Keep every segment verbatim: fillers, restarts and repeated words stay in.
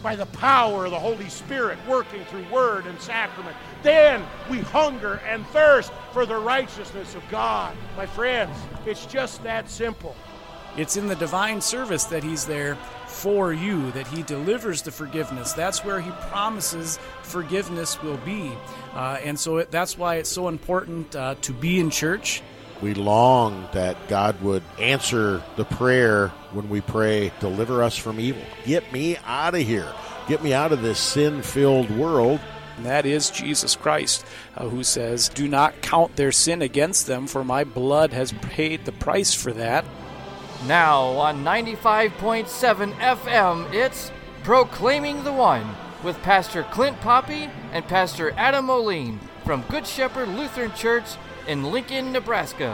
by the power of the Holy Spirit working through word and sacrament. Then we hunger and thirst for the righteousness of God. My friends, it's just that simple. It's in the divine service that he's there for you, that he delivers the forgiveness. That's where he promises forgiveness will be. Uh, and so it, that's why it's so important uh, to be in church. We long that God would answer the prayer when we pray, deliver us from evil. Get me out of here. Get me out of this sin-filled world. And that is Jesus Christ, uh, who says, do not count their sin against them, for my blood has paid the price for that. Now on ninety-five point seven F M, it's Proclaiming the One with Pastor Clint Poppy and Pastor Adam Moline from Good Shepherd Lutheran Church in Lincoln, Nebraska.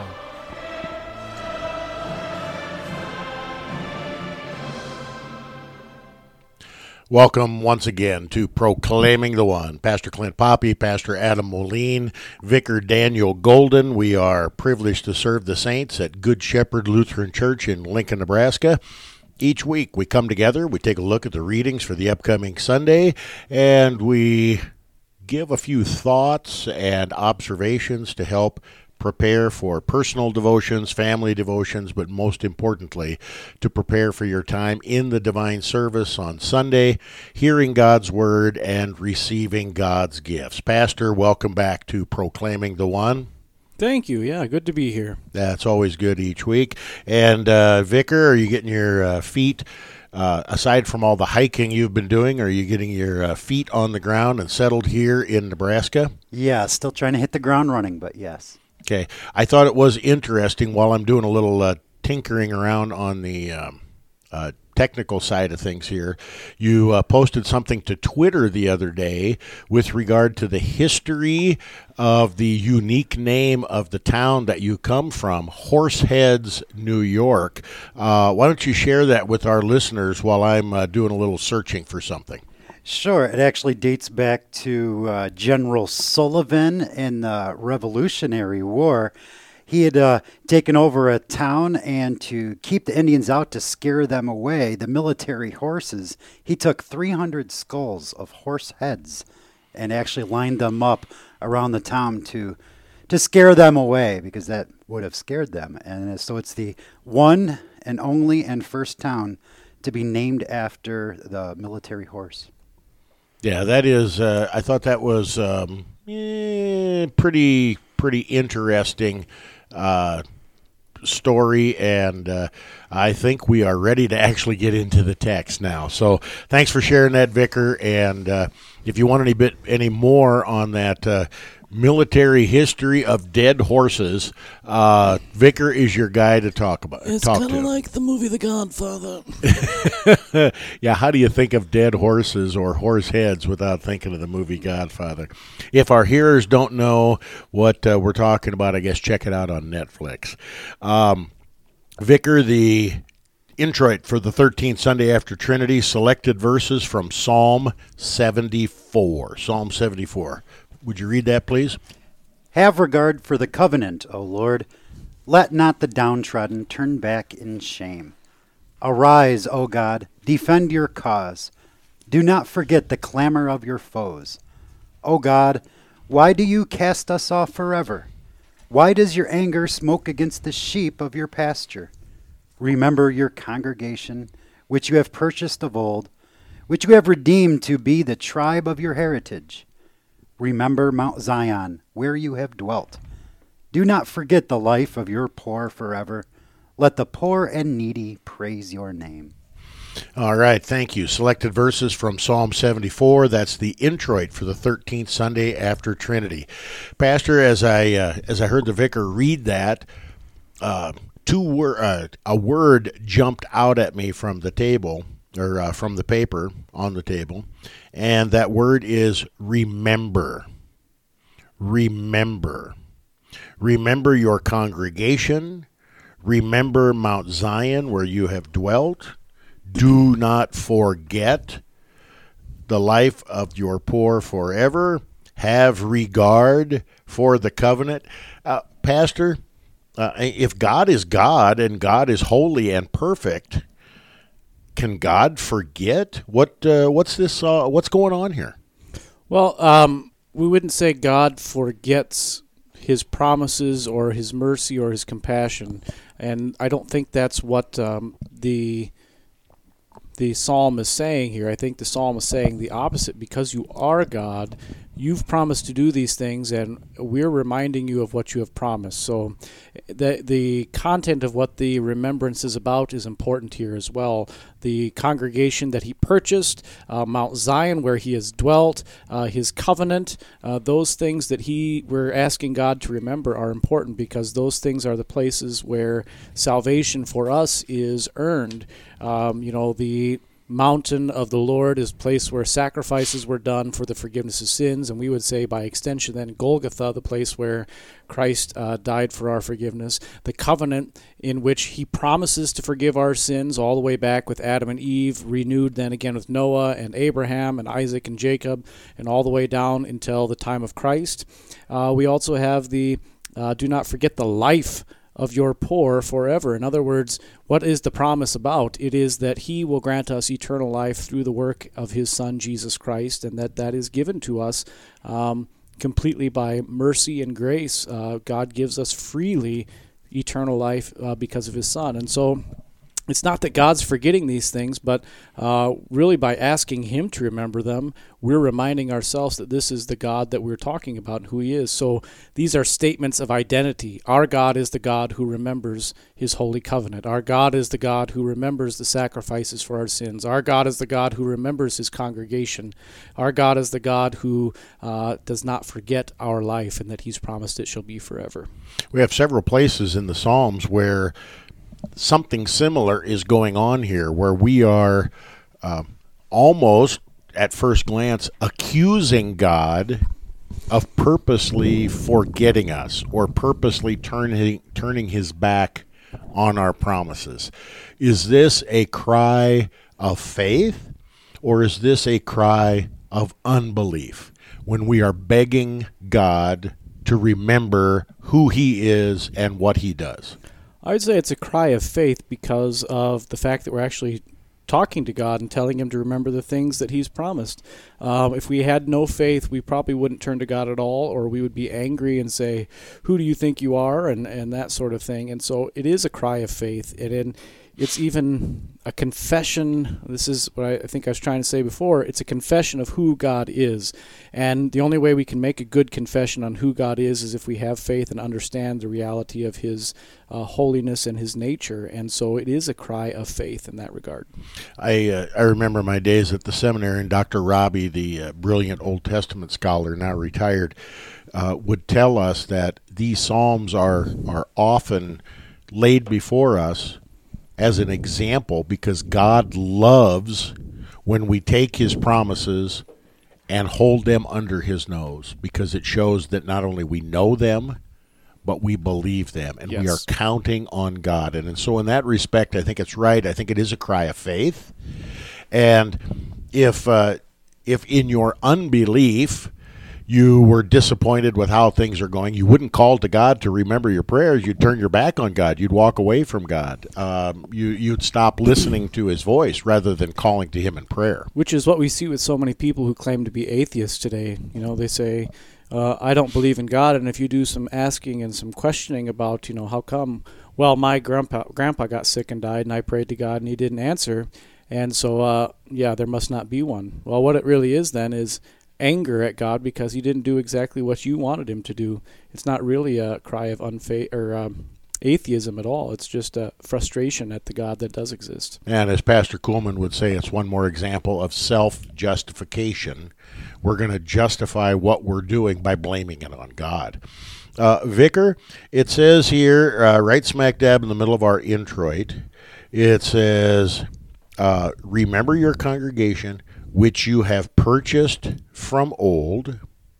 Welcome once again to Proclaiming the One. Pastor Clint Poppy, Pastor Adam Moline, Vicar Daniel Golden. We are privileged to serve the saints at Good Shepherd Lutheran Church in Lincoln, Nebraska. Each week we come together, we take a look at the readings for the upcoming Sunday, and we give a few thoughts and observations to help prepare for personal devotions, family devotions, but most importantly, to prepare for your time in the divine service on Sunday, hearing God's word and receiving God's gifts. Pastor, welcome back to Proclaiming the One. Thank you. Yeah, good to be here. That's always good each week. And uh, Vicar, are you getting your uh, feet, uh, aside from all the hiking you've been doing, are you getting your uh, feet on the ground and settled here in Nebraska? Yeah, still trying to hit the ground running, but yes. Okay. I thought it was interesting while I'm doing a little uh, tinkering around on the um, uh, technical side of things here. You uh, posted something to Twitter the other day with regard to the history of the unique name of the town that you come from, Horseheads, New York. Uh, why don't you share that with our listeners while I'm uh, doing a little searching for something? Sure. It actually dates back to uh, General Sullivan in the Revolutionary War. He had uh, taken over a town, and to keep the Indians out to scare them away, the military horses, he took three hundred skulls of horse heads and actually lined them up around the town to to scare them away, because that would have scared them. And so it's the one and only and first town to be named after the military horse. Yeah, that is, uh, I thought that was um, eh, pretty, pretty interesting uh, story, and uh, I think we are ready to actually get into the text now. So thanks for sharing that, Vicar, and uh, if you want any bit any more on that uh, military history of dead horses, uh, Vicar is your guy to talk about. It's kind of like the movie The Godfather. Yeah, how do you think of dead horses or horse heads without thinking of the movie Godfather? If our hearers don't know what uh, we're talking about, I guess check it out on Netflix. Um, Vicar, the introit for the thirteenth Sunday after Trinity, selected verses from Psalm seventy-four. Psalm seventy-four. Would you read that, please? Have regard for the covenant, O Lord. Let not the downtrodden turn back in shame. Arise, O God, defend your cause. Do not forget the clamor of your foes. O God, why do you cast us off forever? Why does your anger smoke against the sheep of your pasture? Remember your congregation, which you have purchased of old, which you have redeemed to be the tribe of your heritage. Remember Mount Zion, where you have dwelt. Do not forget the life of your poor forever. Let the poor and needy praise your name. All right, thank you. Selected verses from Psalm seventy-four. That's the introit for the thirteenth Sunday after Trinity. Pastor, as I uh, as I heard the vicar read that, uh, two wor- uh, a word jumped out at me from the table, or uh, from the paper on the table, and that word is remember. Remember. Remember your congregation. Remember Mount Zion, where you have dwelt. Do not forget the life of your poor forever. Have regard for the covenant. Uh, Pastor, uh, if God is God and God is holy and perfect, can God forget? What uh, what's this? Uh, what's going on here? Well, um, we wouldn't say God forgets his promises or his mercy or his compassion, and I don't think that's what um, the the psalm is saying here. I think the psalm is saying the opposite. Because you are God, you've promised to do these things, and we're reminding you of what you have promised. So the the content of what the remembrance is about is important here as well. The congregation that he purchased, uh, Mount Zion where he has dwelt, uh, his covenant, uh, those things that he we're asking God to remember are important, because those things are the places where salvation for us is earned. Um, you know, the mountain of the Lord is a place where sacrifices were done for the forgiveness of sins, and we would say by extension then Golgotha, the place where Christ uh, died for our forgiveness. The covenant in which he promises to forgive our sins all the way back with Adam and Eve, renewed then again with Noah and Abraham and Isaac and Jacob, and all the way down until the time of Christ. Uh, we also have the uh, do not forget the life of your poor forever. In other words, what is the promise about? It is that he will grant us eternal life through the work of his Son, Jesus Christ, and that that is given to us um, completely by mercy and grace. Uh, God gives us freely eternal life uh, because of his Son. And so it's not that God's forgetting these things, but uh, really by asking him to remember them, we're reminding ourselves that this is the God that we're talking about and who he is. So these are statements of identity. Our God is the God who remembers his holy covenant. Our God is the God who remembers the sacrifices for our sins. Our God is the God who remembers his congregation. Our God is the God who uh, does not forget our life, and that he's promised it shall be forever. We have several places in the Psalms where something similar is going on here, where we are uh, almost, at first glance, accusing God of purposely forgetting us or purposely turning turning his back on our promises. Is this a cry of faith, or is this a cry of unbelief when we are begging God to remember who he is and what he does? I would say it's a cry of faith because of the fact that we're actually talking to God and telling him to remember the things that he's promised. Um, if we had no faith, we probably wouldn't turn to God at all, or we would be angry and say, who do you think you are, and, and that sort of thing. And so it is a cry of faith, and in, it's even a confession. This is what I think I was trying to say before. It's a confession of who God is. And the only way we can make a good confession on who God is is if we have faith and understand the reality of his uh, holiness and his nature. And so it is a cry of faith in that regard. I uh, I remember my days at the seminary, and Doctor Robbie, the uh, brilliant Old Testament scholar, now retired, uh, would tell us that these Psalms are are often laid before us as an example, because God loves when we take his promises and hold them under his nose, because it shows that not only we know them, but we believe them, and yes, we are counting on God. And, and so in that respect, I think it's right. I think it is a cry of faith. And if uh, if in your unbelief you were disappointed with how things are going, you wouldn't call to God to remember your prayers. You'd turn your back on God. You'd walk away from God. Um, you, you'd stop listening to his voice rather than calling to him in prayer. Which is what we see with so many people who claim to be atheists today. You know, they say, uh, I don't believe in God, and if you do some asking and some questioning about, you know, how come, well, my grandpa, grandpa got sick and died, and I prayed to God, and he didn't answer, and so, uh, yeah, there must not be one. Well, what it really is then is anger at God because he didn't do exactly what you wanted him to do. It's not really a cry of unfaith or um, atheism at all. It's just a frustration at the God that does exist. And as Pastor Kuhlman would say, it's one more example of self-justification. We're going to justify what we're doing by blaming it on God. Uh, Vicar, it says here, uh, right smack dab in the middle of our introit, it says, uh, remember your congregation, which you have purchased from old,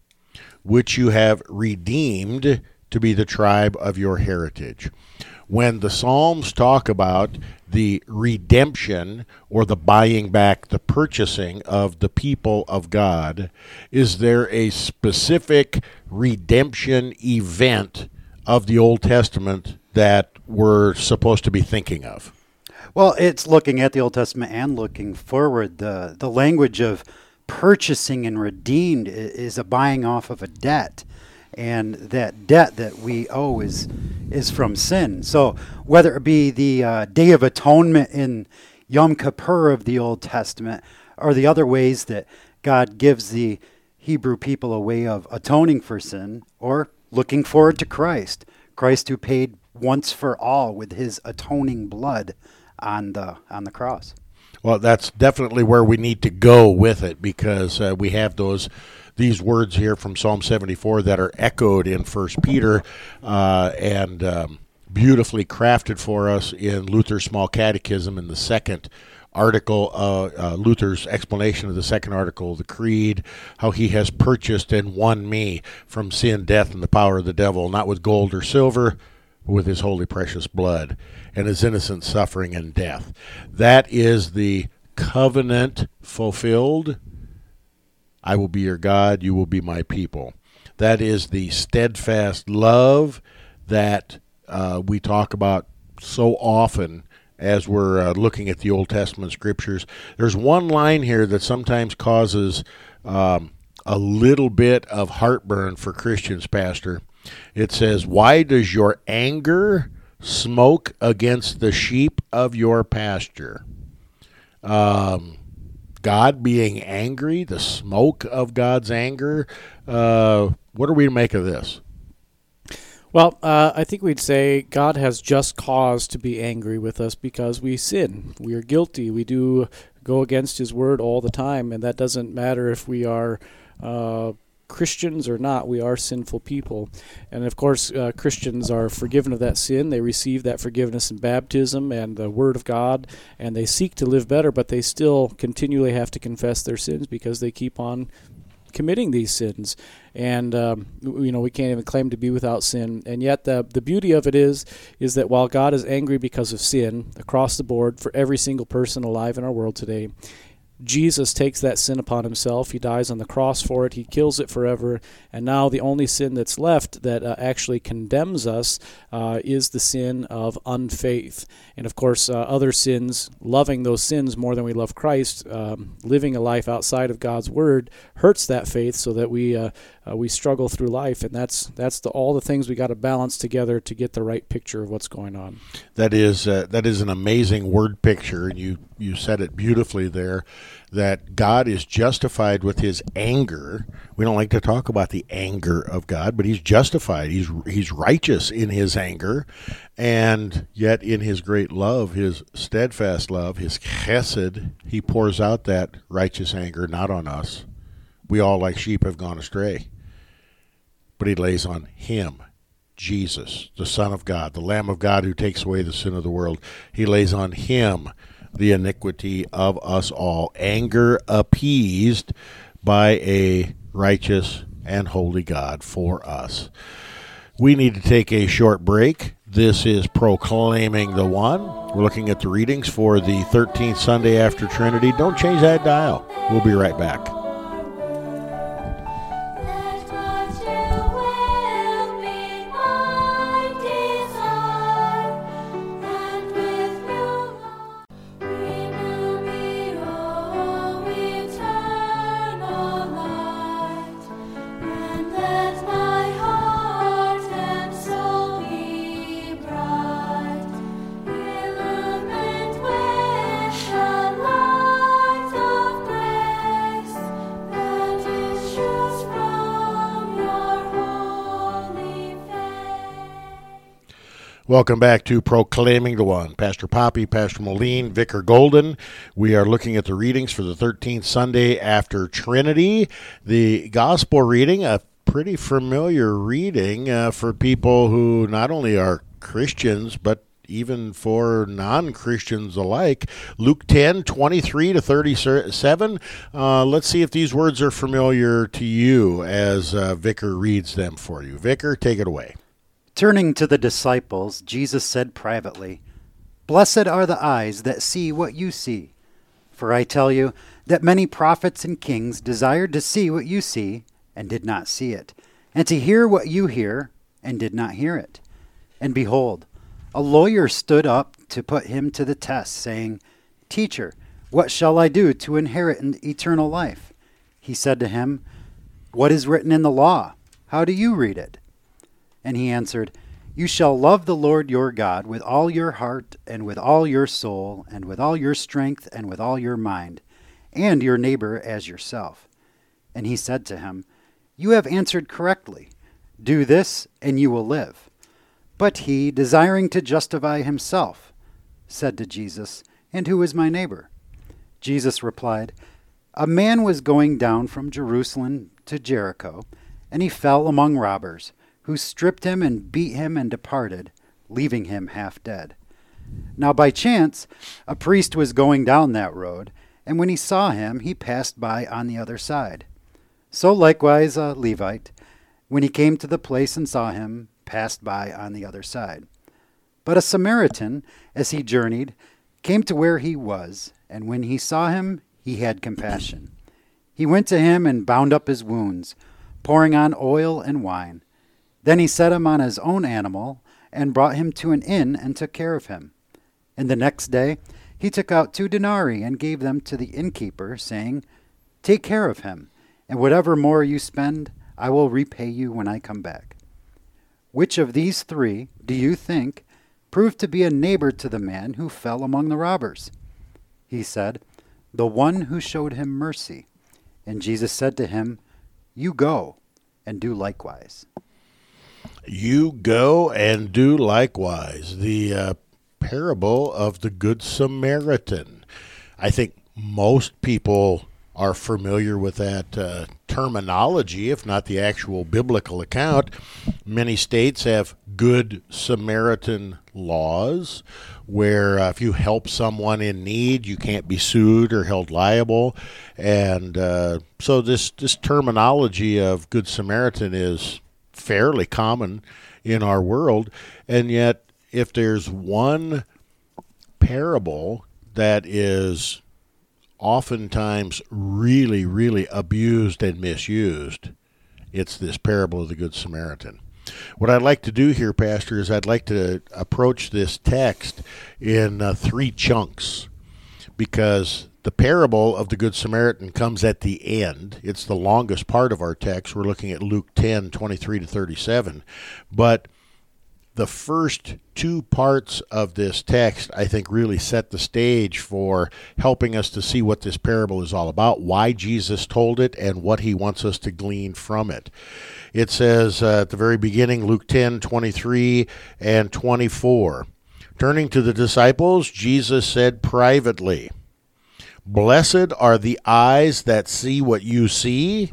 which you have redeemed to be the tribe of your heritage. When the Psalms talk about the redemption or the buying back, the purchasing of the people of God, is there a specific redemption event of the Old Testament that we're supposed to be thinking of? Well, it's looking at the Old Testament and looking forward. The the language of purchasing and redeemed i- is a buying off of a debt. And that debt that we owe is is from sin. So whether it be the uh, Day of Atonement in Yom Kippur of the Old Testament, or the other ways that God gives the Hebrew people a way of atoning for sin, or looking forward to Christ, Christ who paid once for all with his atoning blood on the on the cross. Well, that's definitely where we need to go with it, because uh, we have those these words here from Psalm seventy-four that are echoed in First Peter uh, and um, beautifully crafted for us in Luther's Small Catechism in the second article, uh, uh, Luther's explanation of the second article of the Creed, how he has purchased and won me from sin, death, and the power of the devil, not with gold or silver, but with his holy precious blood and his innocent suffering and death. That is the covenant fulfilled. I will be your God, you will be my people. That is the steadfast love that uh, we talk about so often as we're uh, looking at the Old Testament scriptures. There's one line here that sometimes causes um, a little bit of heartburn for Christians, Pastor. It says, "Why does your anger smoke against the sheep of your pasture?" Um, God being angry, the smoke of God's anger. Uh, what are we to make of this? Well, uh, I think we'd say God has just cause to be angry with us because we sin. We are guilty. We do go against his word all the time, and that doesn't matter if we are uh, Christians or not. We are sinful people. And of course, uh, Christians are forgiven of that sin. They receive that forgiveness in baptism and the word of God, and they seek to live better, but they still continually have to confess their sins because they keep on committing these sins. And um, you know, we can't even claim to be without sin. And yet the the beauty of it is is that while God is angry because of sin across the board for every single person alive in our world today, Jesus takes that sin upon himself. He dies on the cross for it. He kills it forever. And now the only sin that's left that uh, actually condemns us uh, is the sin of unfaith. And of course, uh, other sins, loving those sins more than we love Christ, um, living a life outside of God's word, hurts that faith, so that we uh, uh, we struggle through life. And that's that's the, all the things we got to balance together to get the right picture of what's going on. That is uh, that is an amazing word picture, and you you said it beautifully there. That God is justified with his anger. We don't like to talk about the anger of God, but he's justified. He's he's righteous in his anger, and yet in his great love, his steadfast love, his chesed, he pours out that righteous anger not on us. We all like sheep have gone astray, but he lays on him, Jesus, the Son of God, the Lamb of God who takes away the sin of the world. He lays on him the iniquity of us all. Anger appeased by a righteous and holy God for us. We need to take a short break. This is Proclaiming the One. We're looking at the readings for the thirteenth Sunday after Trinity. Don't change that dial. We'll be right back. Welcome back to Proclaiming the One. Pastor Poppy, Pastor Moline, Vicar Golden. We are looking at the readings for the thirteenth Sunday after Trinity. The gospel reading, a pretty familiar reading uh, for people who not only are Christians, but even for non-Christians alike. Luke ten, twenty-three to thirty-seven. Uh, let's see if these words are familiar to you as uh, Vicar reads them for you. Vicar, take it away. Turning to the disciples, Jesus said privately, "Blessed are the eyes that see what you see. For I tell you that many prophets and kings desired to see what you see and did not see it, and to hear what you hear and did not hear it. And behold, A lawyer stood up to put him to the test, saying, "Teacher, what shall I do to inherit eternal life?" He said to him, "What is written in the law? How do you read it?" And he answered, "You shall love the Lord your God with all your heart and with all your soul and with all your strength and with all your mind, and your neighbor as yourself." And he said to him, "You have answered correctly. Do this, and you will live." But he, desiring to justify himself, said to Jesus, "And who is my neighbor?" Jesus replied, "A man was going down from Jerusalem to Jericho, and he fell among robbers, who stripped him and beat him and departed, leaving him half dead. Now by chance a priest was going down that road, and when he saw him, he passed by on the other side. So likewise a Levite, when he came to the place and saw him, passed by on the other side. But a Samaritan, as he journeyed, came to where he was, and when he saw him, he had compassion. He went to him and bound up his wounds, pouring on oil and wine. Then he set him on his own animal, and brought him to an inn and took care of him. And the next day he took out two denarii and gave them to the innkeeper, saying, "Take care of him, and whatever more you spend, I will repay you when I come back." Which of these three, do you think, proved to be a neighbor to the man who fell among the robbers? He said, "The one who showed him mercy." And Jesus said to him, "You go and do likewise." You go and do likewise. The uh, parable of the Good Samaritan. I think most people are familiar with that uh, terminology, if not the actual biblical account. Many states have Good Samaritan laws where uh, if you help someone in need, you can't be sued or held liable. And uh, so this, this terminology of Good Samaritan is fairly common in our world. And yet, if there's one parable that is oftentimes really, really abused and misused, it's this parable of the Good Samaritan. What I'd like to do here, Pastor, is I'd like to approach this text in uh, three chunks, because the parable of the Good Samaritan comes at the end. It's the longest part of our text. We're looking at Luke ten, twenty-three to thirty-seven. But the first two parts of this text, I think, really set the stage for helping us to see what this parable is all about, why Jesus told it, and what he wants us to glean from it. It says uh, at the very beginning, Luke ten, twenty-three and twenty-four, "Turning to the disciples, Jesus said privately, 'Blessed are the eyes that see what you see.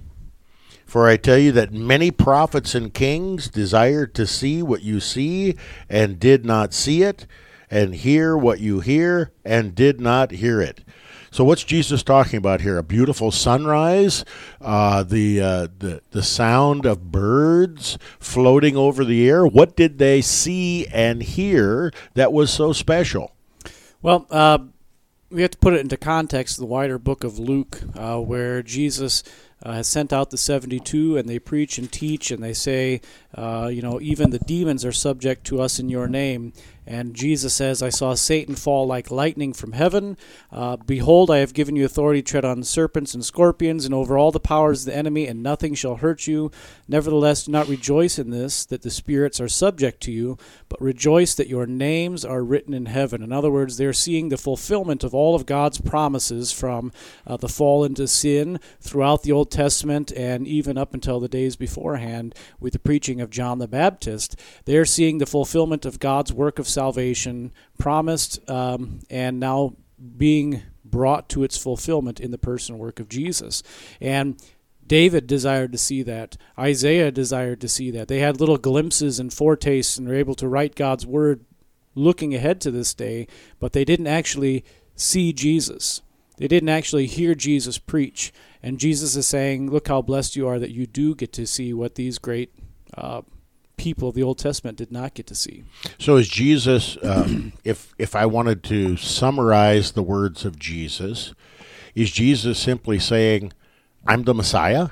For I tell you that many prophets and kings desired to see what you see and did not see it, and hear what you hear and did not hear it.'" So what's Jesus talking about here? A beautiful sunrise, uh, the, uh, the the sound of birds floating over the air. What did they see and hear that was so special? Well, uh, we have to put it into context, the wider book of Luke, uh, where Jesus Uh, has sent out the seventy-two, and they preach and teach, and they say, uh, you know, even the demons are subject to us in your name. And Jesus says, "I saw Satan fall like lightning from heaven. Uh, behold, I have given you authority to tread on serpents and scorpions and over all the powers of the enemy, and nothing shall hurt you. Nevertheless, do not rejoice in this, that the spirits are subject to you, but rejoice that your names are written in heaven." In other words, they're seeing the fulfillment of all of God's promises from uh, the fall into sin throughout the Old Testament and even up until the days beforehand with the preaching of John the Baptist. They're seeing the fulfillment of God's work of salvation promised um, and now being brought to its fulfillment in the person and work of Jesus. And David desired to see that. Isaiah desired to see that. They had little glimpses and foretastes and were able to write God's word looking ahead to this day, but they didn't actually see Jesus. They didn't actually hear Jesus preach. And Jesus is saying, look how blessed you are that you do get to see what these great uh, people of the Old Testament did not get to see. So is Jesus, um, if if I wanted to summarize the words of Jesus, is Jesus simply saying, I'm the Messiah,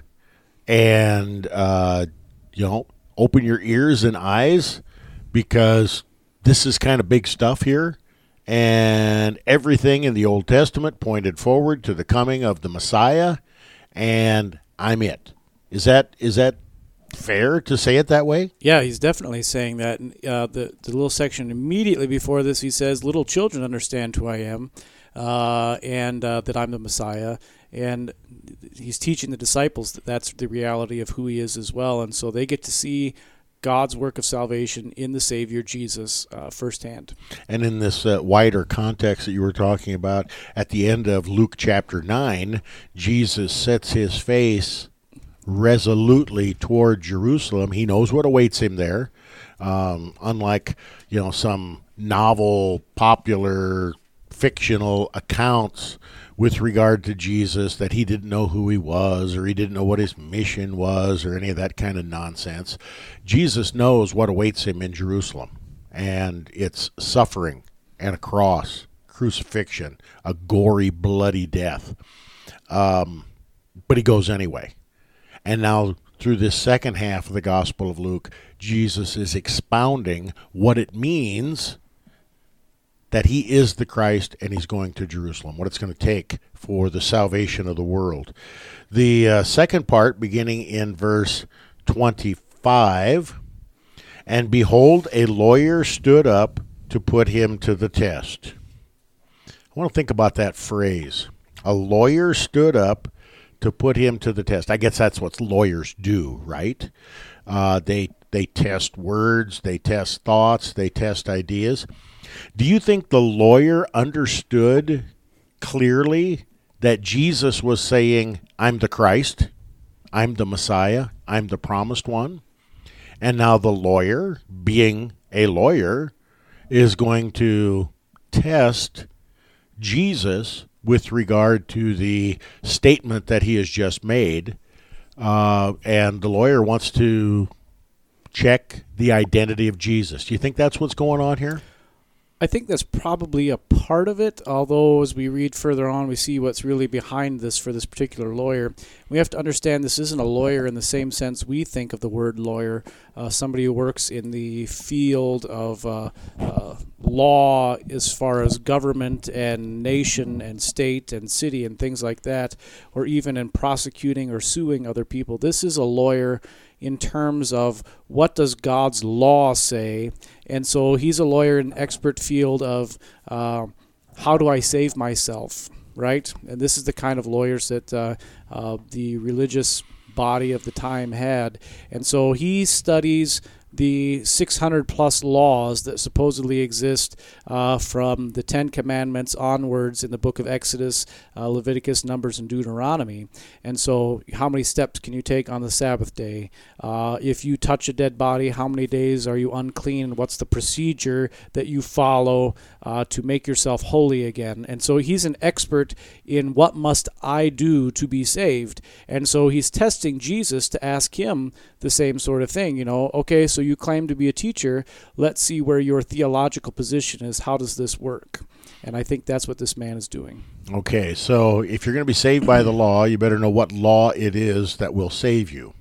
and, uh, you know, open your ears and eyes, because this is kind of big stuff here, and everything in the Old Testament pointed forward to the coming of the Messiah, and I'm it. Is that is that fair to say it that way? Yeah, he's definitely saying that. Uh, the, the little section immediately before this, he says, little children understand who I am, uh, and uh, that I'm the Messiah. And he's teaching the disciples that that's the reality of who he is as well. And so they get to see God's work of salvation in the Savior Jesus uh, firsthand. And in this uh, wider context that you were talking about, at the end of Luke chapter nine, Jesus sets his face resolutely toward Jerusalem. He knows what awaits him there. Um, unlike, you know, some novel, popular, fictional accounts with regard to Jesus, that he didn't know who he was, or he didn't know what his mission was, or any of that kind of nonsense. Jesus knows what awaits him in Jerusalem, and it's suffering and a cross, crucifixion, a gory, bloody death. Um, but he goes anyway. And now, through this second half of the Gospel of Luke, Jesus is expounding what it means that he is the Christ and he's going to Jerusalem, what it's going to take for the salvation of the world. The uh, second part, beginning in verse twenty-five, and behold, a lawyer stood up to put him to the test. I want to think about that phrase. A lawyer stood up to put him to the test. I guess that's what lawyers do, right? Uh, they they test words, they test thoughts, they test ideas. Do you think the lawyer understood clearly that Jesus was saying, I'm the Christ, I'm the Messiah, I'm the promised one? And now the lawyer, being a lawyer, is going to test Jesus with regard to the statement that he has just made. Uh, and the lawyer wants to check the identity of Jesus. Do you think that's what's going on here? I think that's probably a part of it, although as we read further on, we see what's really behind this for this particular lawyer. We have to understand this isn't a lawyer in the same sense we think of the word lawyer, uh, somebody who works in the field of uh, uh, law as far as government and nation and state and city and things like that, or even in prosecuting or suing other people. This is a lawyer in terms of what does God's law say. And so he's a lawyer in an expert field of uh, how do I save myself, right? And this is the kind of lawyers that uh, uh, the religious body of the time had. And so he studies the six hundred plus laws that supposedly exist uh, from the Ten Commandments onwards in the book of Exodus, uh, Leviticus, Numbers, and Deuteronomy. And so how many steps can you take on the Sabbath day? Uh, if you touch a dead body, how many days are you unclean? And what's the procedure that you follow uh, to make yourself holy again? And so he's an expert in what must I do to be saved. And so he's testing Jesus to ask him the same sort of thing. You know, okay, so you claim to be a teacher. Let's see where your theological position is. How does this work? And I think that's what this man is doing. Okay, so if you're going to be saved by the law, you better know what law it is that will save you.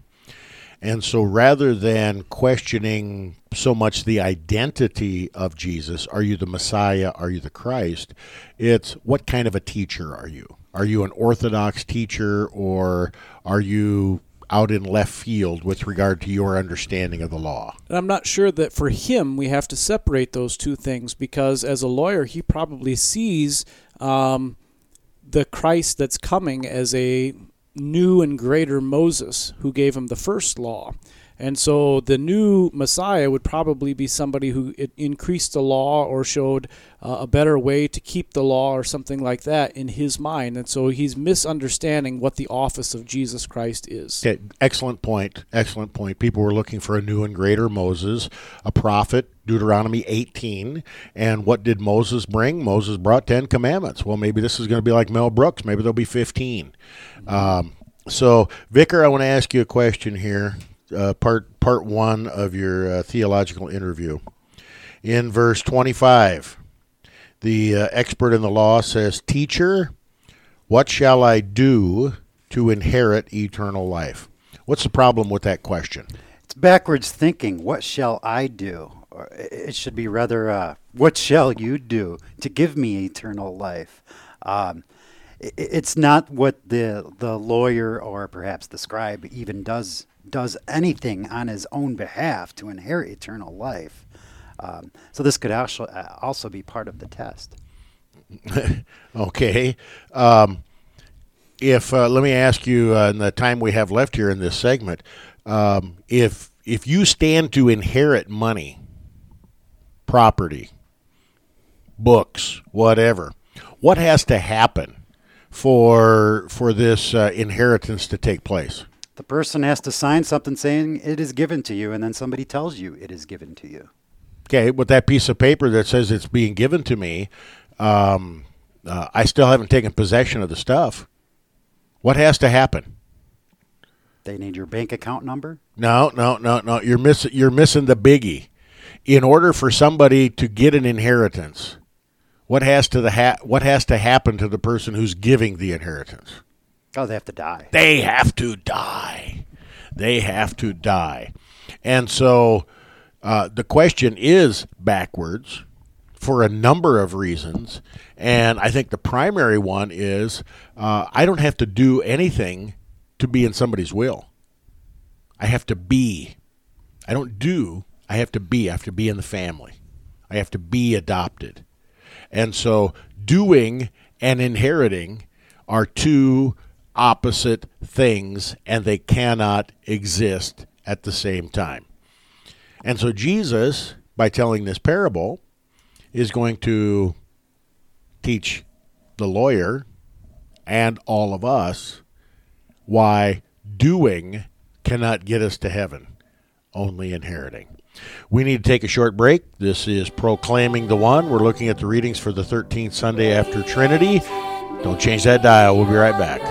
And so rather than questioning so much the identity of Jesus, are you the Messiah, are you the Christ, it's what kind of a teacher are you? Are you an Orthodox teacher, or are you out in left field with regard to your understanding of the law? And I'm not sure that for him we have to separate those two things, because as a lawyer he probably sees um, the Christ that's coming as a new and greater Moses who gave him the first law. And so the new Messiah would probably be somebody who increased the law or showed uh, a better way to keep the law or something like that in his mind. And so he's misunderstanding what the office of Jesus Christ is. Okay, excellent point. Excellent point. People were looking for a new and greater Moses, a prophet, Deuteronomy eighteen. And what did Moses bring? Moses brought Ten Commandments. Well, maybe this is going to be like Mel Brooks. Maybe there'll be fifteen. Um, so, Vicar, I want to ask you a question here. Uh, part part one of your uh, theological interview. In verse twenty-five, the uh, expert in the law says, "Teacher, what shall I do to inherit eternal life?" What's the problem with that question? It's backwards thinking. What shall I do? Or it should be rather, uh, what shall you do to give me eternal life? Um, it, it's not what the the lawyer or perhaps the scribe even does does anything on his own behalf to inherit eternal life. Um, so this could also uh, also be part of the test. Okay. Um, if uh, let me ask you, uh, in the time we have left here in this segment, um, if if you stand to inherit money, property, books, whatever, what has to happen for for this uh, inheritance to take place? The person has to sign something saying it is given to you, and then somebody tells you it is given to you. Okay, with that piece of paper that says it's being given to me, um, uh, I still haven't taken possession of the stuff. What has to happen? They need your bank account number? No, no, no, no. You're missing. You're missing the biggie. In order for somebody to get an inheritance, what has to the ha- what has to happen to the person who's giving the inheritance? Oh, they have to die. They have to die. They have to die. And so uh, the question is backwards for a number of reasons. And I think the primary one is uh, I don't have to do anything to be in somebody's will. I have to be. I don't do. I have to be. I have to be in the family. I have to be adopted. And so doing and inheriting are two opposite things, and they cannot exist at the same time. And so Jesus, by telling this parable, is going to teach the lawyer and all of us why doing cannot get us to heaven, only inheriting. We need to take a short break. This is Proclaiming the One. We're looking at the readings for the thirteenth Sunday after Trinity. Don't change that dial. We'll be right back.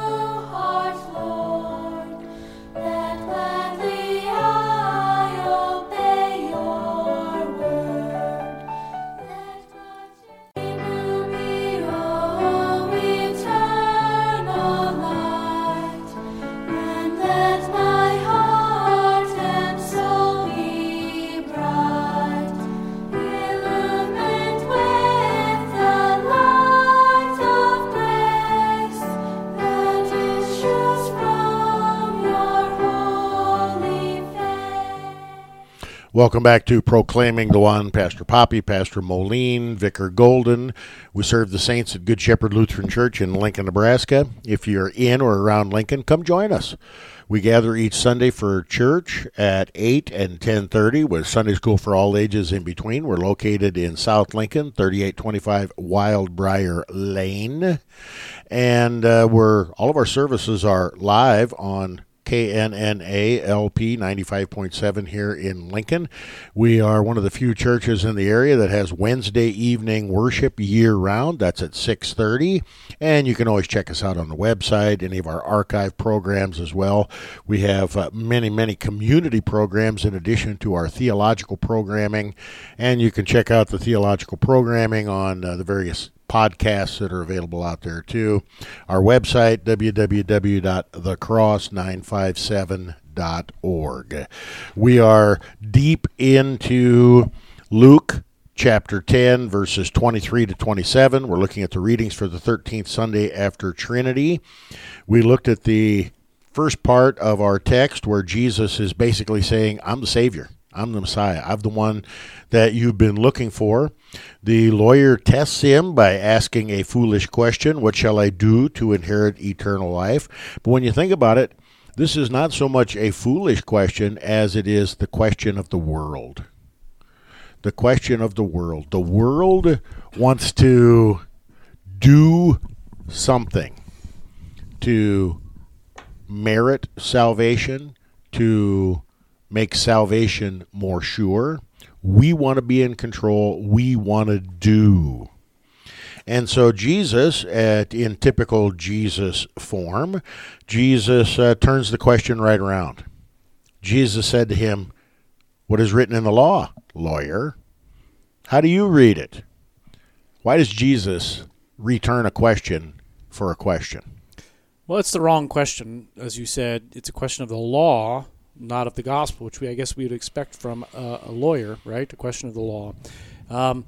Welcome back to Proclaiming the One. Pastor Poppy, Pastor Moline, Vicar Golden. We serve the saints at Good Shepherd Lutheran Church in Lincoln, Nebraska. If you're in or around Lincoln, come join us. We gather each Sunday for church at eight and ten thirty with Sunday school for all ages in between. We're located in South Lincoln, thirty-eight twenty-five Wildbriar Lane. And uh, we're all of our services are live on K N N A L P ninety-five point seven here in Lincoln. We are one of the few churches in the area that has Wednesday evening worship year-round. That's at six thirty. And you can always check us out on the website, any of our archive programs as well. We have uh, many, many community programs in addition to our theological programming. And you can check out the theological programming on uh, the various podcasts that are available out there too. Our website, w w w dot the cross nine five seven dot org. We are deep into Luke chapter ten, verses twenty-three to twenty-seven. We're looking at the readings for the thirteenth Sunday after Trinity. We looked at the first part of our text where Jesus is basically saying, I'm the Savior. I'm the Messiah. I'm the one that you've been looking for. The lawyer tests him by asking a foolish question, what shall I do to inherit eternal life? But when you think about it, this is not so much a foolish question as it is the question of the world. The question of the world. The world wants to do something to merit salvation, to make salvation more sure. We want to be in control. We want to do. And so Jesus, at, in typical Jesus form, Jesus uh, turns the question right around. Jesus said to him, what is written in the law, lawyer? How do you read it? Why does Jesus return a question for a question? Well, it's the wrong question. As you said, it's a question of the law. not of the gospel, which we I guess we would expect from a, a lawyer, right? A question of the law. Um,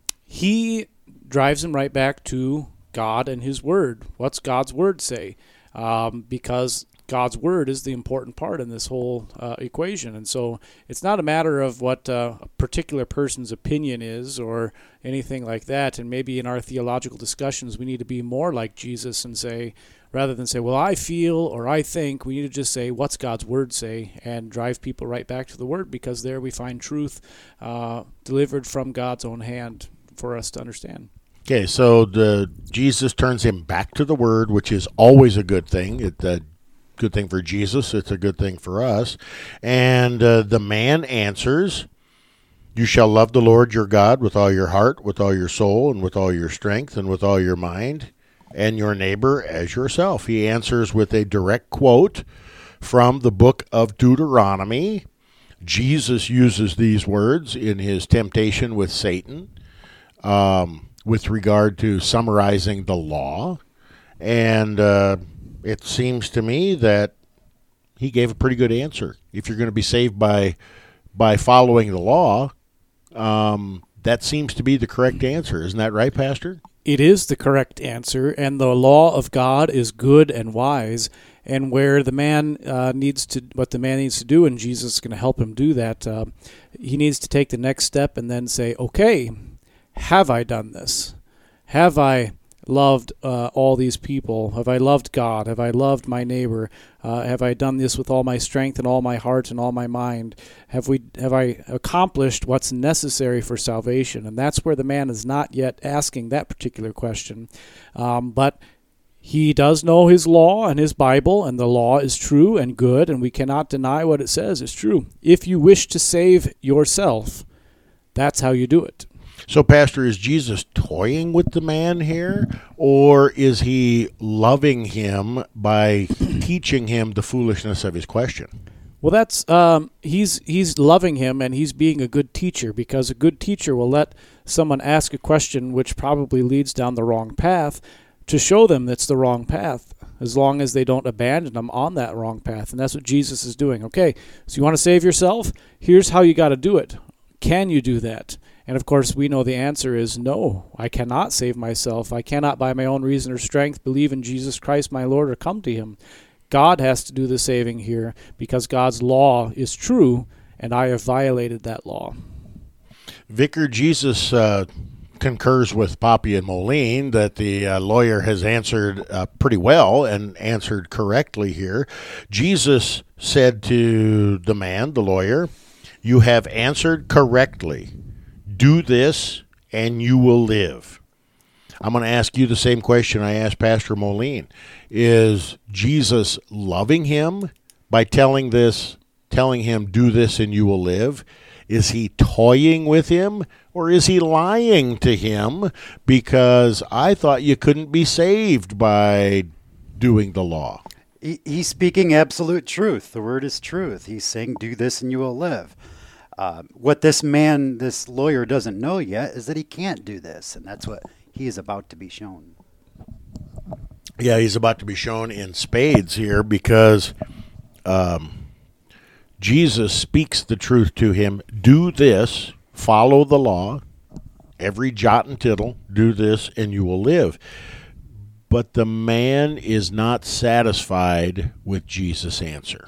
he drives him right back to God and His Word. What's God's Word say? Um, because God's Word is the important part in this whole uh, equation. And so it's not a matter of what uh, a particular person's opinion is or anything like that. And maybe in our theological discussions, we need to be more like Jesus and say, rather than say, well, I feel or I think, we need to just say, what's God's Word say? And drive people right back to the Word, because there we find truth uh, delivered from God's own hand for us to understand. Okay, so the Jesus turns him back to the Word, which is always a good thing. It's a good thing for Jesus. It's a good thing for us. And uh, the man answers, "You shall love the Lord your God with all your heart, with all your soul, and with all your strength, and with all your mind, and your neighbor as yourself." He answers with a direct quote from the book of Deuteronomy. Jesus uses these words in his temptation with Satan um, with regard to summarizing the law. And uh, it seems to me that he gave a pretty good answer. If you're going to be saved by by following the law, um, that seems to be the correct answer. Isn't that right, Pastor? It is the correct answer, and the law of God is good and wise. And where the man uh, needs to, what the man needs to do, and Jesus is going to help him do that, uh, he needs to take the next step and then say, okay, have I done this? Have I loved uh, all these people? Have I loved God? Have I loved my neighbor? Uh, have I done this with all my strength and all my heart and all my mind? Have we? Have I accomplished what's necessary for salvation? And that's where the man is not yet asking that particular question. Um, but he does know his law and his Bible, and the law is true and good, and we cannot deny what it says is true. If you wish to save yourself, that's how you do it. So, Pastor, is Jesus toying with the man here, or is he loving him by teaching him the foolishness of his question? Well, that's um, he's he's loving him, and he's being a good teacher, because a good teacher will let someone ask a question which probably leads down the wrong path to show them that's the wrong path, as long as they don't abandon them on that wrong path. And that's what Jesus is doing. Okay, so you want to save yourself? Here's how you got to do it. Can you do that? And of course, we know the answer is no. I cannot save myself. I cannot, by my own reason or strength, believe in Jesus Christ my Lord or come to him. God has to do the saving here, because God's law is true, and I have violated that law. Vicar, Jesus uh, concurs with Poppy and Moline that the uh, lawyer has answered uh, pretty well and answered correctly here. Jesus said to the man, the lawyer, "You have answered correctly. Do this, and you will live." I'm going to ask you the same question I asked Pastor Moline. Is Jesus loving him by telling this, telling him, "Do this, and you will live"? Is he toying with him, or is he lying to him because I thought you couldn't be saved by doing the law? He, he's speaking absolute truth. The word is truth. He's saying, do this, and you will live. Uh, what this man, this lawyer doesn't know yet is that he can't do this, and that's what he is about to be shown. Yeah, he's about to be shown in spades here, because um, Jesus speaks the truth to him. Do this, follow the law, every jot and tittle, do this, and you will live. But the man is not satisfied with Jesus' answer.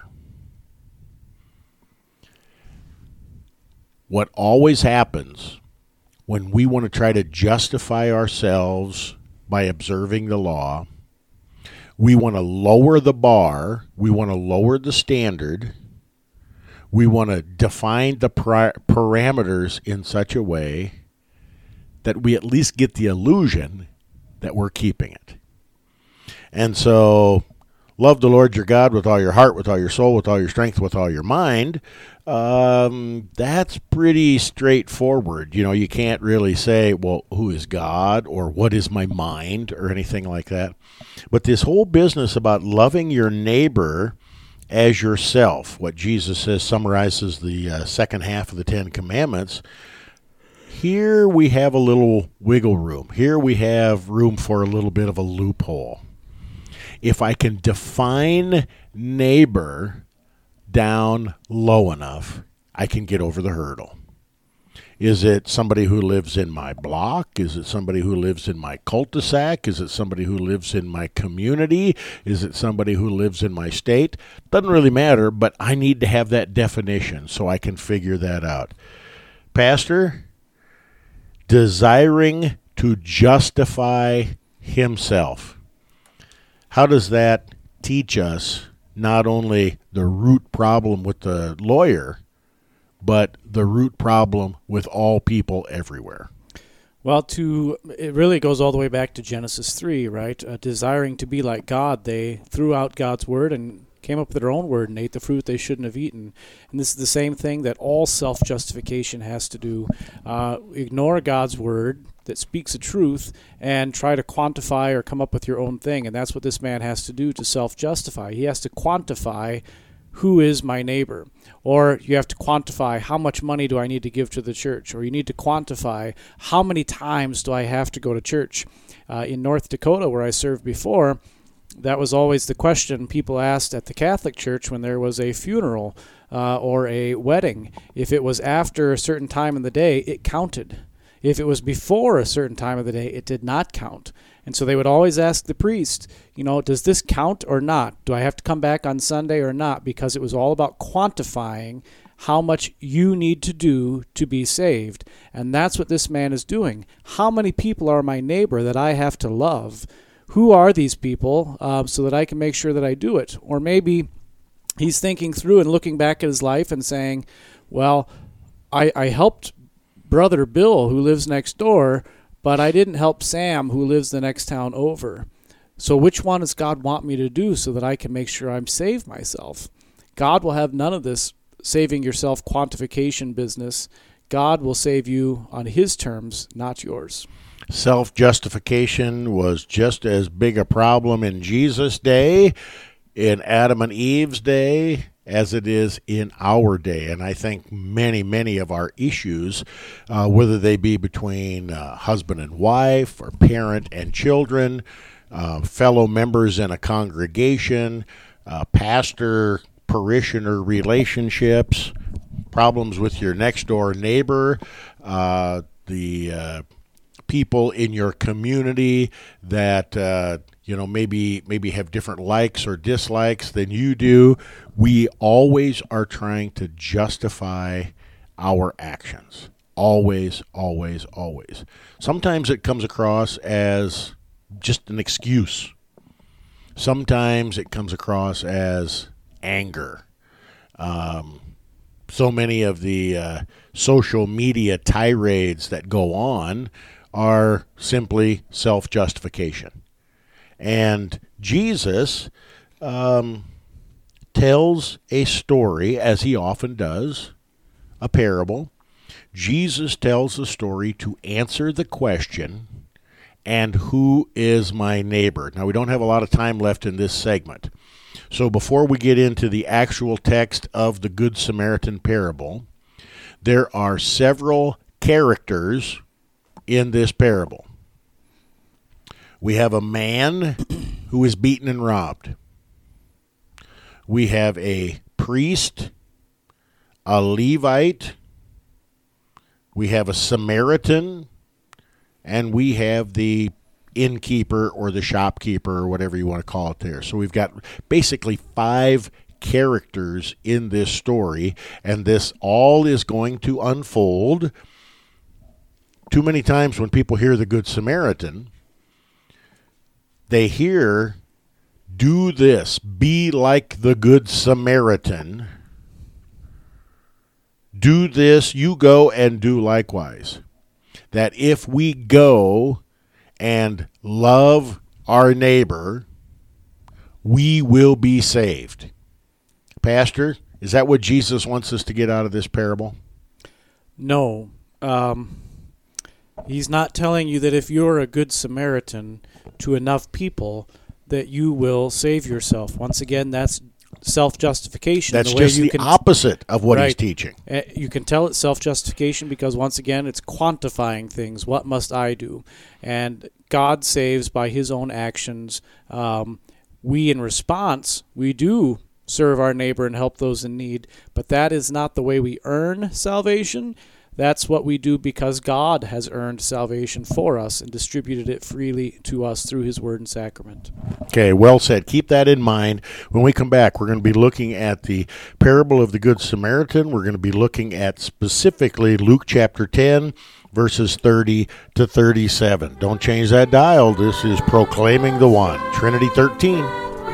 What always happens when we want to try to justify ourselves by observing the law, we want to lower the bar, we want to lower the standard, we want to define the pri- parameters in such a way that we at least get the illusion that we're keeping it. And so, love the Lord your God with all your heart, with all your soul, with all your strength, with all your mind. Um, that's pretty straightforward. You know, you can't really say, well, who is God, or what is my mind, or anything like that. But this whole business about loving your neighbor as yourself, what Jesus says summarizes the uh, second half of the Ten Commandments, here we have a little wiggle room. Here we have room for a little bit of a loophole. If I can define neighbor down low enough, I can get over the hurdle. Is it somebody who lives in my block? Is it somebody who lives in my cul-de-sac? Is it somebody who lives in my community? Is it somebody who lives in my state? Doesn't really matter, but I need to have that definition so I can figure that out. Pastor, desiring to justify himself. How does that teach us not only the root problem with the lawyer, but the root problem with all people everywhere? Well, to it really goes all the way back to Genesis three, right? Uh, desiring to be like God, they threw out God's word and came up with their own word and ate the fruit they shouldn't have eaten. And this is the same thing that all self-justification has to do. Uh, ignore God's word that speaks the truth and try to quantify or come up with your own thing. And that's what this man has to do to self-justify. He has to quantify who is my neighbor. Or you have to quantify how much money do I need to give to the church. Or you need to quantify how many times do I have to go to church. Uh, in North Dakota, where I served before, that was always the question people asked at the Catholic Church when there was a funeral uh, or a wedding. If it was after a certain time in the day, it counted. If it was before a certain time of the day, it did not count. And so they would always ask the priest, you know, does this count or not? Do I have to come back on Sunday or not? Because it was all about quantifying how much you need to do to be saved. And that's what this man is doing. How many people are my neighbor that I have to love? Who are these people um, so that I can make sure that I do it? Or maybe he's thinking through and looking back at his life and saying, well, I, I helped Brother Bill who lives next door, but I didn't help Sam who lives the next town over. So which one does God want me to do so that I can make sure I'm saved myself? God will have none of this saving yourself quantification business. God will save you on his terms, not yours. Self-justification was just as big a problem in Jesus' day, in Adam and Eve's day, as it is in our day. And I think many, many of our issues, uh, whether they be between uh, husband and wife or parent and children, uh, fellow members in a congregation, uh, pastor-parishioner relationships, problems with your next-door neighbor, uh, the uh, people in your community that uh, you know maybe maybe have different likes or dislikes than you do. We always are trying to justify our actions. Always, always, always. Sometimes it comes across as just an excuse. Sometimes it comes across as anger. Um, so many of the uh, social media tirades that go on are simply self-justification. And Jesus um, tells a story, as he often does, a parable. Jesus tells the story to answer the question, and who is my neighbor? Now, we don't have a lot of time left in this segment. So before we get into the actual text of the Good Samaritan parable, there are several characters in this parable. We have a man who is beaten and robbed. We have a priest, a Levite, we have a Samaritan, and we have the innkeeper or the shopkeeper or whatever you want to call it there. So we've got basically five characters in this story, and this all is going to unfold. Too many times when people hear the Good Samaritan, they hear, do this, be like the Good Samaritan. Do this, you go and do likewise. That if we go and love our neighbor, we will be saved. Pastor, is that what Jesus wants us to get out of this parable? No. Um, he's not telling you that if you're a good Samaritan to enough people that you will save yourself. Once again, that's self-justification. That's the way just you the can, opposite of what right, he's teaching. Uh, you can tell it's self-justification because, once again, it's quantifying things. What must I do? And God saves by his own actions. Um, we, in response, we do serve our neighbor and help those in need. But that is not the way we earn salvation. That's what we do because God has earned salvation for us and distributed it freely to us through his word and sacrament. Okay, well said. Keep that in mind. When we come back, we're going to be looking at the parable of the Good Samaritan. We're going to be looking at specifically Luke chapter ten, verses thirty to thirty-seven. Don't change that dial. This is Proclaiming the One. Trinity thirteen.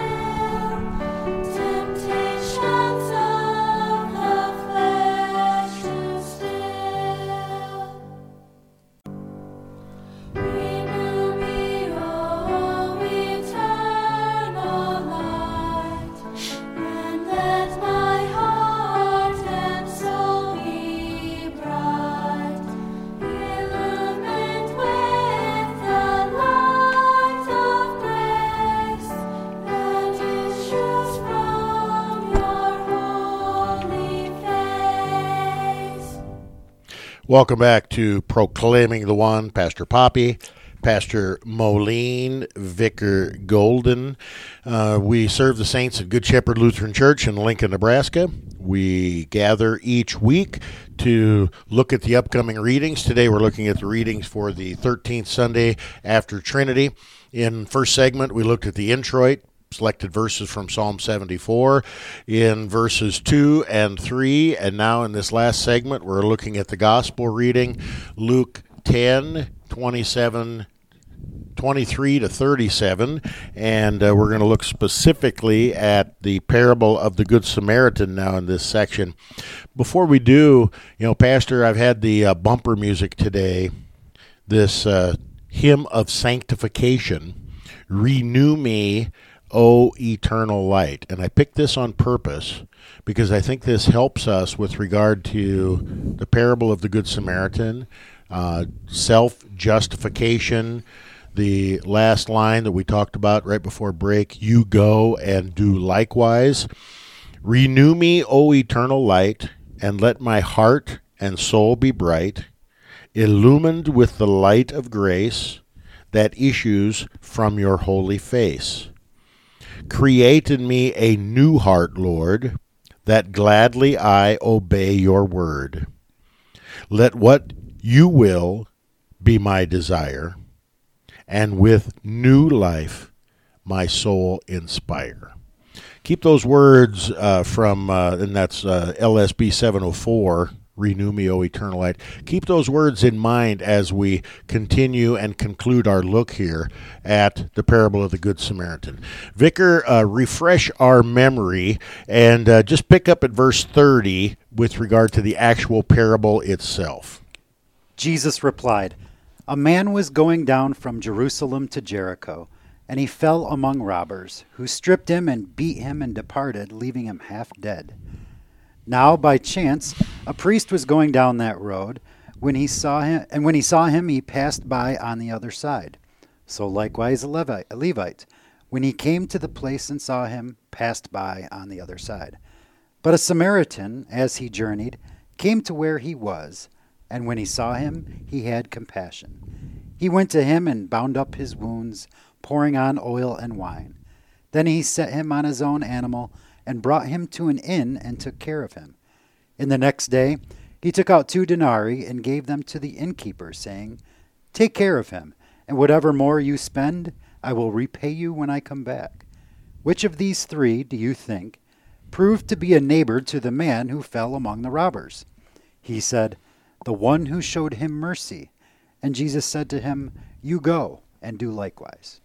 Welcome back to Proclaiming the One. Pastor Poppy, Pastor Moline, Vicar Golden. Uh, we serve the saints at Good Shepherd Lutheran Church in Lincoln, Nebraska. We gather each week to look at the upcoming readings. Today we're looking at the readings for the thirteenth Sunday after Trinity. In first segment, we looked at the introit, selected verses from Psalm seventy-four in verses two and three, and now in this last segment we're looking at the gospel reading, Luke ten, twenty-seven, twenty-three to thirty-seven, and uh, we're going to look specifically at the parable of the Good Samaritan now in this section. Before we do, you know, Pastor, I've had the uh, bumper music today, this uh, hymn of sanctification, Renew Me, O Eternal Light. And I picked this on purpose because I think this helps us with regard to the parable of the Good Samaritan, uh, self-justification, the last line that we talked about right before break, you go and do likewise. Renew me, O eternal light, and let my heart and soul be bright, illumined with the light of grace that issues from your holy face. Create in me a new heart, Lord, that gladly I obey your word. Let what you will be my desire, and with new life my soul inspire. Keep those words uh, from, uh, and that's uh, L S B seven oh four, Renew Me, O Eternal Light. Keep those words in mind as we continue and conclude our look here at the parable of the Good Samaritan. Vicar, uh, refresh our memory and uh, just pick up at verse thirty with regard to the actual parable itself. Jesus replied, "A man was going down from Jerusalem to Jericho, and he fell among robbers, who stripped him and beat him and departed, leaving him half dead. Now, by chance, a priest was going down that road. When he saw him, and when he saw him, he passed by on the other side. So likewise a Levite, a Levite, when he came to the place and saw him, passed by on the other side. But a Samaritan, as he journeyed, came to where he was, and when he saw him, he had compassion. He went to him and bound up his wounds, pouring on oil and wine. Then he set him on his own animal, and brought him to an inn and took care of him. In the next day he took out two denarii and gave them to the innkeeper, saying, 'Take care of him, and whatever more you spend, I will repay you when I come back.' Which of these three, do you think, proved to be a neighbor to the man who fell among the robbers?" He said, "The one who showed him mercy." And Jesus said to him, "You go and do likewise."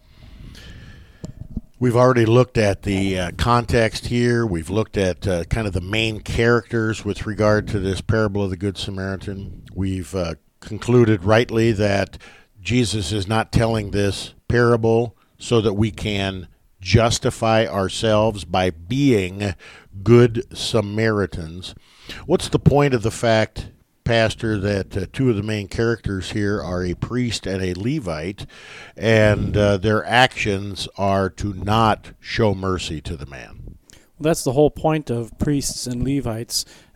We've already looked at the uh, context here. We've looked at uh, kind of the main characters with regard to this parable of the Good Samaritan. We've uh, concluded rightly that Jesus is not telling this parable so that we can justify ourselves by being good Samaritans. What's the point of the fact, Pastor, that uh, two of the main characters here are a priest and a Levite, and uh, their actions are to not show mercy to the man? Well, that's the whole point of priests and Levites.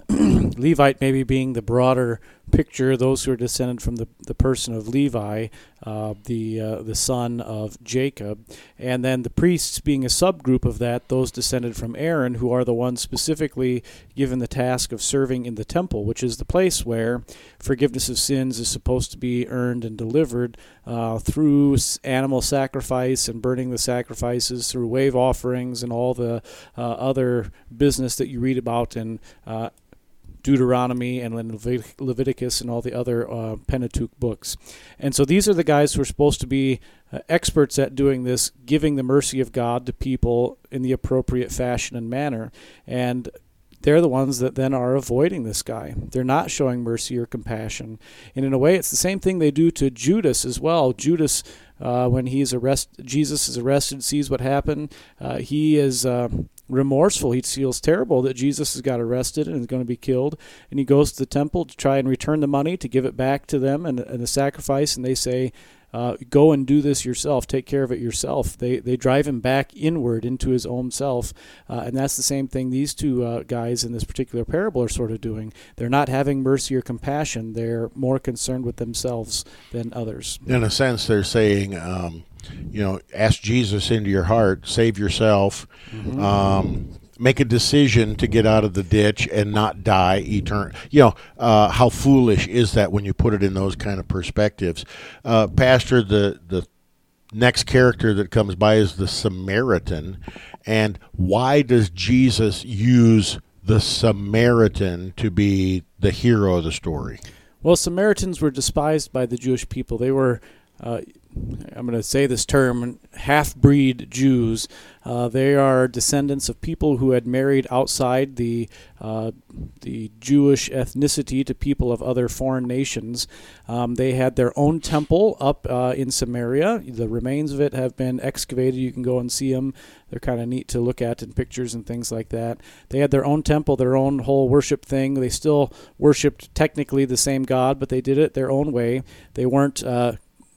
Levite maybe being the broader picture, those who are descended from the, the person of Levi, uh, the uh, the son of Jacob, and then the priests being a subgroup of that, those descended from Aaron, who are the ones specifically given the task of serving in the temple, which is the place where forgiveness of sins is supposed to be earned and delivered uh, through animal sacrifice and burning the sacrifices, through wave offerings and all the uh, other business that you read about in uh, Deuteronomy and Levit- Leviticus and all the other uh, Pentateuch books. And so these are the guys who are supposed to be uh, experts at doing this, giving the mercy of God to people in the appropriate fashion and manner. And they're the ones that then are avoiding this guy. They're not showing mercy or compassion. And in a way, it's the same thing they do to Judas as well. Judas, uh, when he's arrested, Jesus is arrested, sees what happened. Uh, he is uh, remorseful. He feels terrible that Jesus has got arrested and is going to be killed. And he goes to the temple to try and return the money to give it back to them and, and the sacrifice. And they say, Uh, go and do this yourself. Take care of it yourself. They they drive him back inward into his own self, uh, and that's the same thing these two uh, guys in this particular parable are sort of doing. They're not having mercy or compassion. They're more concerned with themselves than others. In a sense, they're saying, um, you know, ask Jesus into your heart, save yourself, mm-hmm. um, make a decision to get out of the ditch and not die eternal. You know, uh, how foolish is that when you put it in those kind of perspectives? Uh, Pastor, the, the next character that comes by is the Samaritan. And why does Jesus use the Samaritan to be the hero of the story? Well, Samaritans were despised by the Jewish people. They were... Uh, I'm going to say this term, half-breed Jews. Uh, they are descendants of people who had married outside the uh, the Jewish ethnicity to people of other foreign nations. Um, they had their own temple up uh, in Samaria. The remains of it have been excavated. You can go and see them. They're kind of neat to look at in pictures and things like that. They had their own temple, their own whole worship thing. They still worshipped technically the same God, but they did it their own way. They weren't... Uh,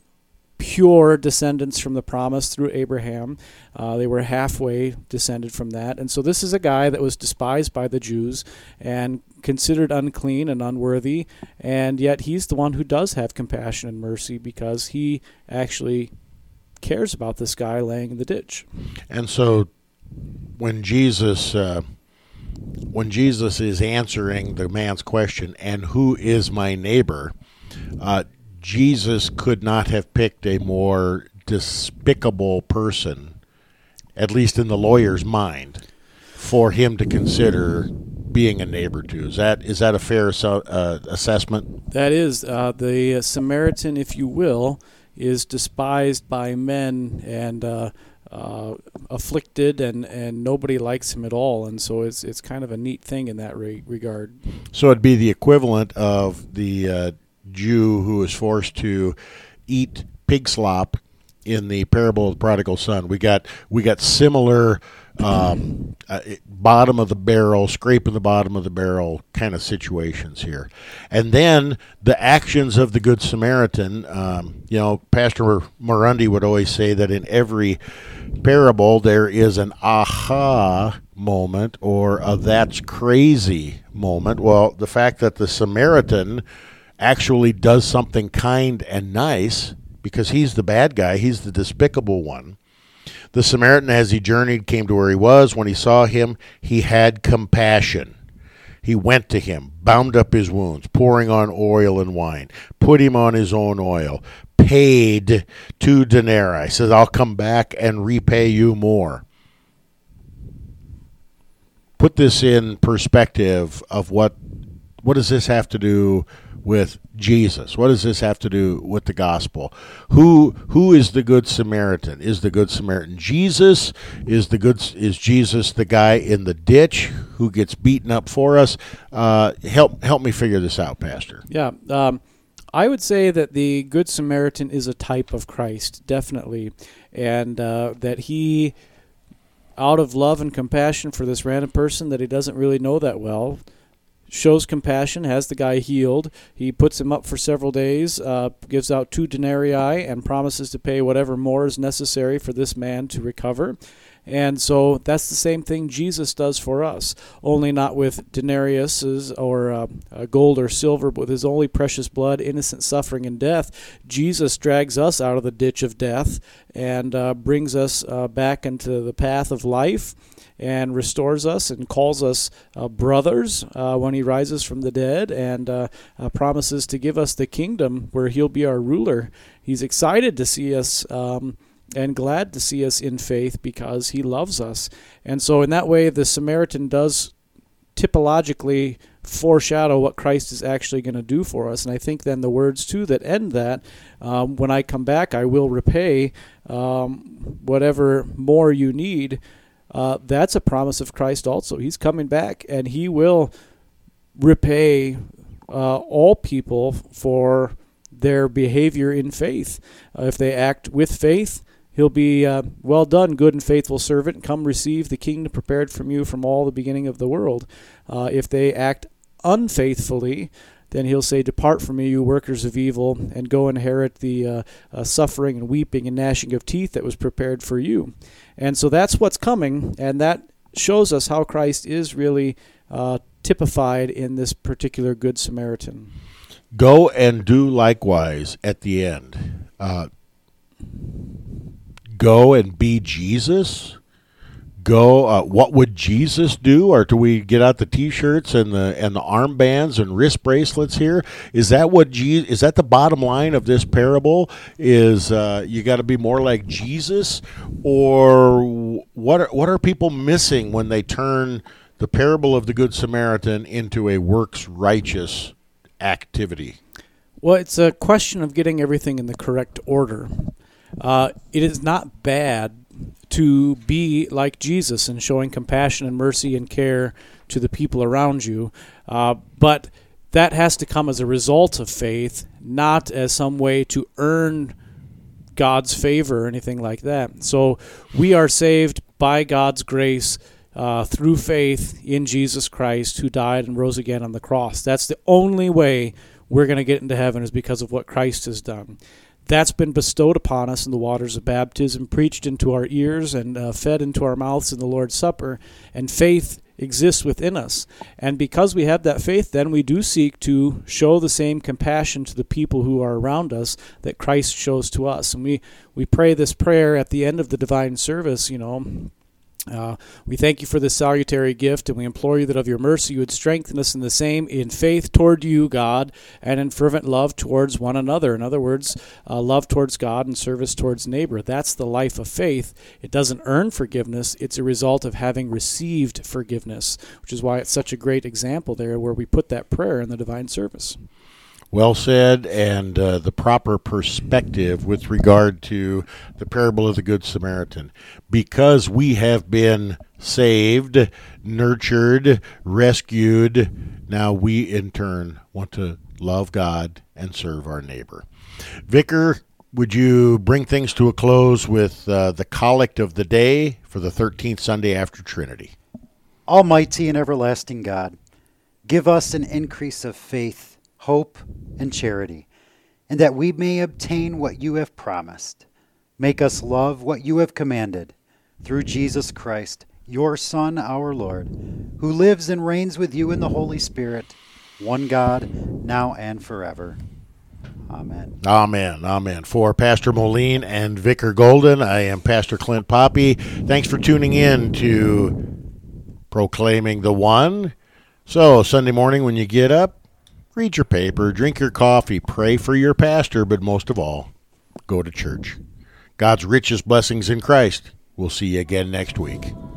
pure descendants from the promise through Abraham. Uh, they were halfway descended from that. And so this is a guy that was despised by the Jews and considered unclean and unworthy, and yet he's the one who does have compassion and mercy because he actually cares about this guy laying in the ditch. And so when Jesus... Uh When Jesus is answering the man's question, and who is my neighbor, uh, Jesus could not have picked a more despicable person, at least in the lawyer's mind, for him to consider being a neighbor to. Is that is that a fair uh, assessment? That is. Uh, the uh, Samaritan, if you will, is despised by men and uh, uh, afflicted, and, and nobody likes him at all. And so it's it's kind of a neat thing in that re- regard. So it'd be the equivalent of the uh, Jew who is forced to eat pig slop in the parable of the prodigal son. We got we got similar um, uh, bottom of the barrel, scraping the bottom of the barrel kind of situations here. And then the actions of the Good Samaritan. Um, you know, Pastor Morundi would always say that in every parable there is an aha moment or a that's crazy moment. Well, the fact that the Samaritan actually does something kind and nice, because he's the bad guy, he's the despicable one. The Samaritan, as he journeyed, came to where he was. When he saw him, he had compassion. He went to him, bound up his wounds, pouring on oil and wine, put him on his own oil, paid two denarii, says, I'll come back and repay you more. Put this in perspective of what what does this have to do with Jesus? What does this have to do with the gospel? Who who is the Good Samaritan? Is the Good Samaritan Jesus? Is the good is Jesus the guy in the ditch who gets beaten up for us? Uh, help help me figure this out, Pastor. Yeah, um, I would say that the Good Samaritan is a type of Christ, definitely, and uh, that he, out of love and compassion for this random person that he doesn't really know that well, shows compassion, has the guy healed. He puts him up for several days, uh, gives out two denarii, and promises to pay whatever more is necessary for this man to recover. And so that's the same thing Jesus does for us, only not with denariuses or uh, uh, gold or silver, but with his only precious blood, innocent suffering and death. Jesus drags us out of the ditch of death and uh, brings us uh, back into the path of life and restores us and calls us uh, brothers uh, when he rises from the dead, and uh, uh, promises to give us the kingdom where he'll be our ruler. He's excited to see us um, and glad to see us in faith because he loves us. And so in that way, the Samaritan does typologically foreshadow what Christ is actually going to do for us. And I think then the words, too, that end that, um, when I come back, I will repay um, whatever more you need. Uh, that's a promise of Christ also. He's coming back, and he will repay uh, all people for their behavior in faith. Uh, if they act with faith, he'll be, uh, well done, good and faithful servant. Come receive the kingdom prepared from you from all the beginning of the world. Uh, if they act unfaithfully, then he'll say, depart from me, you workers of evil, and go inherit the uh, uh, suffering and weeping and gnashing of teeth that was prepared for you. And so that's what's coming, and that shows us how Christ is really uh, typified in this particular Good Samaritan. Go and do likewise at the end. Uh, go and be Jesus. Go. Uh, what would Jesus do? Or do we get out the T-shirts and the and the armbands and wrist bracelets here? Is that what Je- Is that the bottom line of this parable? Is uh, you got to be more like Jesus, or what? Are, what are people missing when they turn the parable of the Good Samaritan into a works righteous activity? Well, it's a question of getting everything in the correct order. Uh, it is not bad to be like Jesus and showing compassion and mercy and care to the people around you. Uh, but that has to come as a result of faith, not as some way to earn God's favor or anything like that. So we are saved by God's grace uh, through faith in Jesus Christ, who died and rose again on the cross. That's the only way we're going to get into heaven, is because of what Christ has done. That's been bestowed upon us in the waters of baptism, preached into our ears, and uh, fed into our mouths in the Lord's Supper. And faith exists within us. And because we have that faith, then we do seek to show the same compassion to the people who are around us that Christ shows to us. And we, we pray this prayer at the end of the divine service, you know, Uh, we thank you for this salutary gift, and we implore you that of your mercy you would strengthen us in the same, in faith toward you, God, and in fervent love towards one another. In other words, uh, love towards God and service towards neighbor. That's the life of faith. It doesn't earn forgiveness. It's a result of having received forgiveness, which is why it's such a great example there where we put that prayer in the divine service. Well said, and uh, the proper perspective with regard to the parable of the Good Samaritan. Because we have been saved, nurtured, rescued, now we in turn want to love God and serve our neighbor. Vicar, would you bring things to a close with uh, the collect of the day for the thirteenth Sunday after Trinity? Almighty and everlasting God, give us an increase of faith, hope, and charity, and that we may obtain what you have promised. Make us love what you have commanded, through Jesus Christ, your Son, our Lord, who lives and reigns with you in the Holy Spirit, one God, now and forever. Amen. Amen. Amen. For Pastor Moline and Vicar Golden, I am Pastor Clint Poppy. Thanks for tuning in to Proclaiming the One. So, Sunday morning when you get up, read your paper, drink your coffee, pray for your pastor, but most of all, go to church. God's richest blessings in Christ. We'll see you again next week.